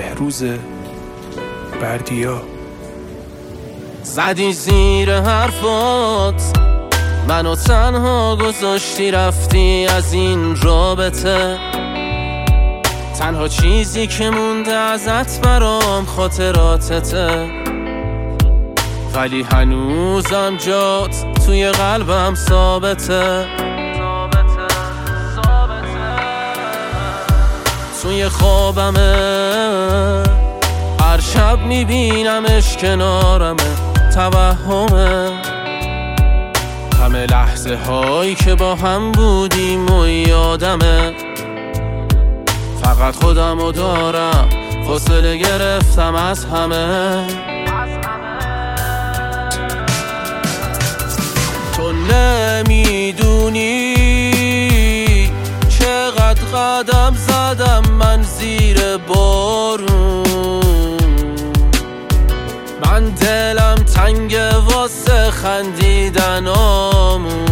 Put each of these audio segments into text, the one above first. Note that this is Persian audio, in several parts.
بهروز بردیا. زدی زیر حرفات، منو تنها گذاشتی، رفتی از این رابطه. تنها چیزی که مونده ازت برام خاطراتته، ولی هنوزم جات توی قلبم ثابته. توی خوابمه، هر شب میبینمش کنارمه، توهمه. همه لحظه هایی که با هم بودیم و یادمه، فقط خودمو دارم، فاصله گرفتم از همه. تو نمیدونی چقدر قدم زدم من زیر بارون، من دلم تنگه واسه خندیدنامون.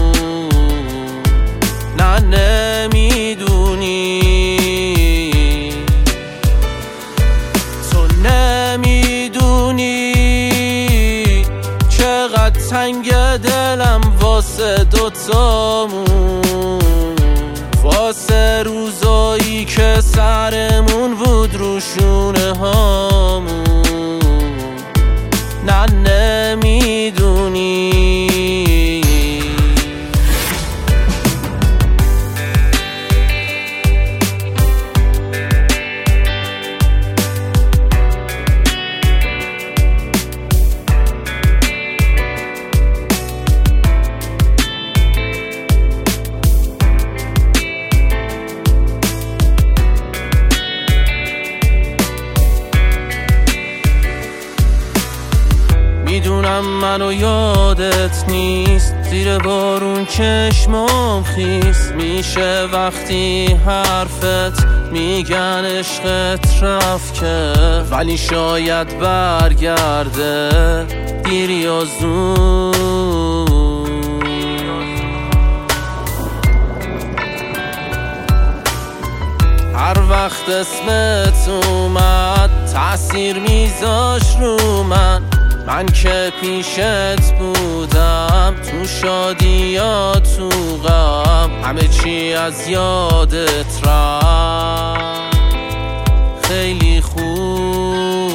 نه نمیدونی، تو نمیدونی چقدر تنگ دلم واسه دوتامون، واسه روزایی که سرمون بود رو شونه هامون. نه نمیدونی. میدونم منو یادت نیست، زیر بارون چشمام خیس میشه وقتی حرفت میگن عشقت رفت که، ولی شاید برگرده دیر یا زود. هر وقت اسمت اومد تأثیر میذاش رو من که پیشت بودم، تو شادی یا تو غم، همه چی از یادت رفت خیلی خوب.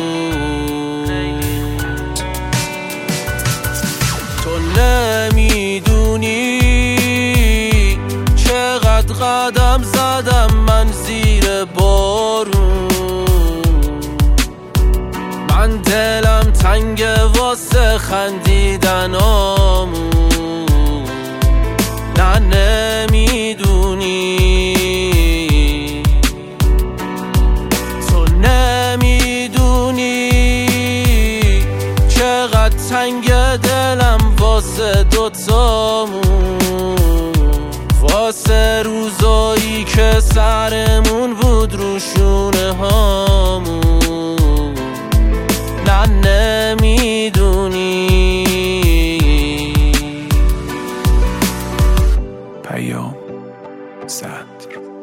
تو نمیدونی چقدر قدم زدم من زیر بارون، من دلم تنگه واسه خندیدنامون. نه نمیدونی، تو نمیدونی چقدر تنگ دلم واسه دوتامون، واسه روزایی که سرمون بود رو شونه هامون. نه نمیدونی. پیام صدر.